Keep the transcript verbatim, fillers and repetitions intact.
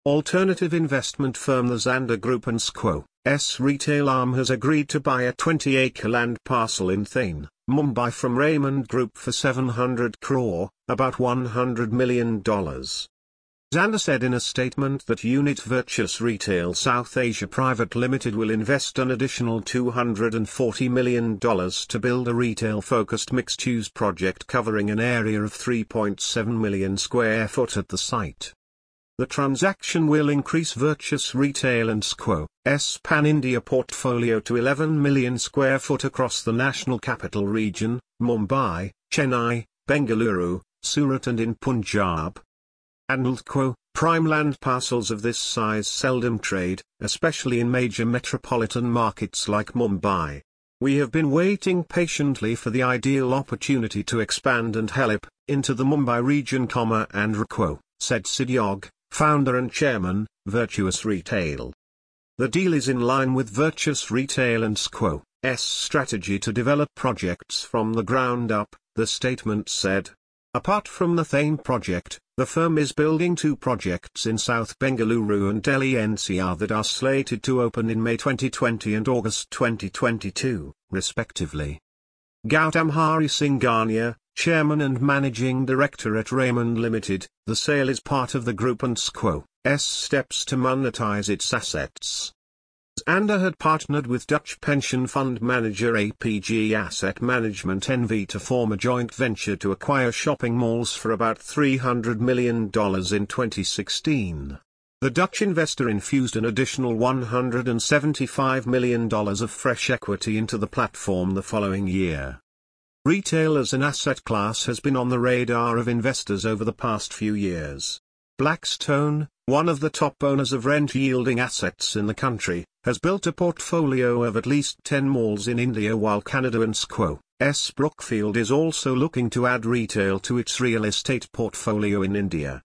Alternative investment firm the Zander Group and S Q O's retail arm has agreed to buy a twenty acre land parcel in Thane, Mumbai from Raymond Group for seven hundred crore, about one hundred million dollars. Zander said in a statement that Unit Virtus Retail South Asia Private Limited will invest an additional two hundred forty million dollars to build a retail-focused mixed-use project covering an area of three point seven million square foot at the site. The transaction will increase Virtus Retail and S Q O's pan-India portfolio to eleven million square foot across the National Capital Region, Mumbai, Chennai, Bengaluru, Surat and in Punjab. And L Q O, prime land parcels of this size seldom trade, especially in major metropolitan markets like Mumbai. We have been waiting patiently for the ideal opportunity to expand and help into the Mumbai region, and R Q O, said Sid Yog, founder and chairman, Virtus Retail. The deal is in line with Virtus Retail and S Q O's strategy to develop projects from the ground up, the statement said. Apart from the Thane project, the firm is building two projects in South Bengaluru and Delhi N C R that are slated to open in May twenty twenty and August twenty twenty-two, respectively. Gautam Hari Singhania, chairman and managing director at Raymond Limited, the sale is part of the group and S Q O's steps to monetize its assets. Zander had partnered with Dutch pension fund manager A P G Asset Management N V to form a joint venture to acquire shopping malls for about three hundred million dollars in twenty sixteen. The Dutch investor infused an additional one hundred seventy-five million dollars of fresh equity into the platform the following year. Retail as an asset class has been on the radar of investors over the past few years. Blackstone, one of the top owners of rent-yielding assets in the country, has built a portfolio of at least ten malls in India, while Canada and S Q O's Brookfield is also looking to add retail to its real estate portfolio in India.